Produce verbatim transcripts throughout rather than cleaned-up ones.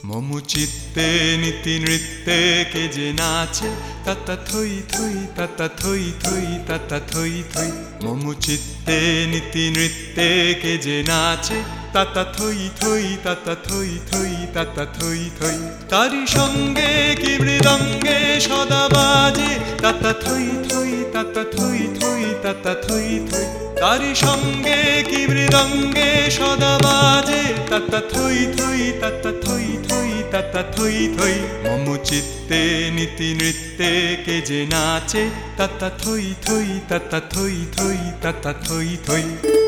মম চিত্তে নীতি নৃত্যে কে যে নাচে তাতা থই থই তাতা থই থই তাতা থই থই। মম চিত্তে নীতি নৃত্যে কে যে নাচে তাতা থই থই তাতা থই থই তাতা থই থই। তারি সঙ্গে কি মৃদঙ্গে সদা বাজে তাতা থই থই তাতা থই থই তাতা থই থই। তারি সঙ্গে কি মৃদঙ্গে সদা বাজে তাতা থই থই তাতা থই থই তাতা থই থই। মম চিত্তে নীতি নৃত্যে কে যে নাচে তাতা থই থই তাতা থই থই তাতা থই থই।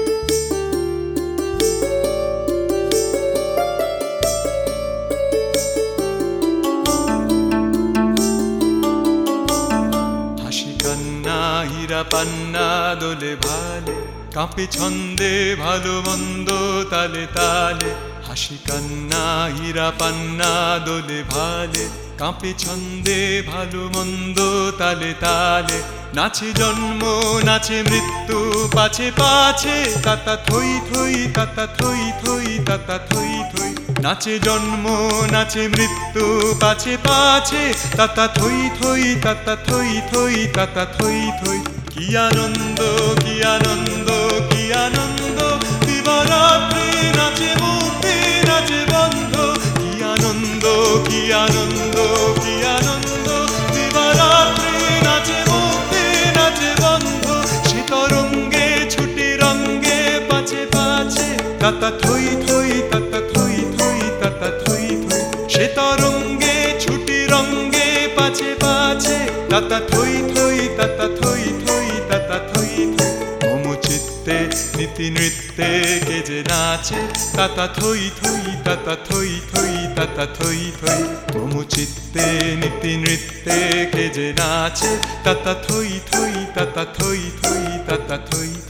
হাসি কান্না হীরা পান্না দোলে ভালে কাঁপে ছন্দে ভালো মন্দ তালে তালে। হাসি কান্না হীরা পান্না দোলে ভালে কাঁপে ছন্দে ভালো মন্দ তালে তালে। নাচে জন্ম নাচে মৃত্যু পাছে পাছে তাতা থই থই তাতা থই থই তাতা থই থই। নাচে জন্ম নাচে মৃত্যু পাছে পাছে তাতা থই থই তাতা থই থই তাতা থই থই। কি আনন্দ কি আনন্দ কি আনন্দ দিবারাত্রি নাচে মুক্তি নাচে বন্ধ। কি আনন্দ কি আনন্দ কি আনন্দ দিবারাত্রি নাচে মুক্তি নাচে বন্ধ। সে তরঙ্গে ছুটি রঙ্গে পাছে পাছে তাতা থই থই তাতা থই থই তাতা থই থই। সে তরঙ্গে ছুটি রঙ্গে পাছে পাছে তাতা থই থই তাতা থই থই তাতা থই থই। মম চিত্তে নীতি নৃত্যে কে যে নাচে তাতা থই থই তাতা থই থই তাতা থই থই। মম চিত্তে নীতি নৃত্যে কে যে নাচে তাতা থই থই তাতা থই থই তাতা থই।